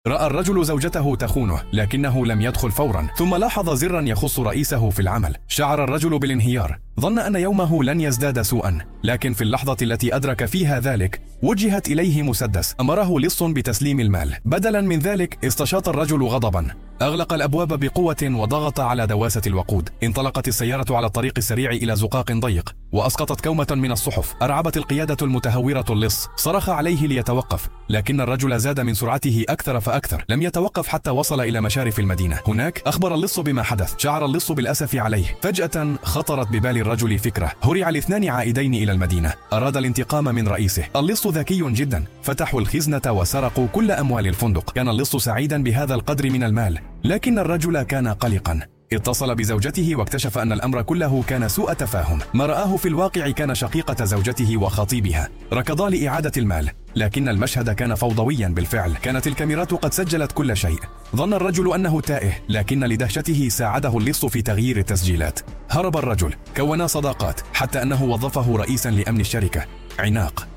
رأى الرجل زوجته تخونه لكنه لم يدخل فورا، ثم لاحظ زرا يخص رئيسه في العمل. شعر الرجل بالانهيار، ظن أن يومه لن يزداد سوءا، لكن في اللحظة التي أدرك فيها ذلك وجهت إليه مسدس أمره لص بتسليم المال. بدلا من ذلك استشاط الرجل غضبا، أغلق الأبواب بقوة وضغط على دواسة الوقود. انطلقت السيارة على الطريق السريع إلى زقاق ضيق وأسقطت كومة من الصحف. أرعبت القيادة المتهورة اللص، صرخ عليه ليتوقف، لكن الرجل زاد من سرعته أكثر فأكثر. لم يتوقف حتى وصل إلى مشارف المدينة. هناك أخبر اللص بما حدث. شعر اللص بالأسف عليه. فجأة خطرت ببال الرجل فكرة. هرع الاثنان عائدين إلى المدينة. أراد الانتقام من رئيسه. اللص ذكي جدا، فتحوا الخزنة وسرقوا كل أموال الفندق. كان اللص سعيدا بهذا القدر من المال، لكن الرجل كان قلقا. اتصل بزوجته واكتشف أن الأمر كله كان سوء تفاهم. ما رآه في الواقع كان شقيقة زوجته وخطيبها ركضا لإعادة المال، لكن المشهد كان فوضويا بالفعل. كانت الكاميرات قد سجلت كل شيء. ظن الرجل أنه تائه، لكن لدهشته ساعده اللص في تغيير التسجيلات. هرب الرجل، كونا صداقات، حتى أنه وظفه رئيسا لأمن الشركة. عناق.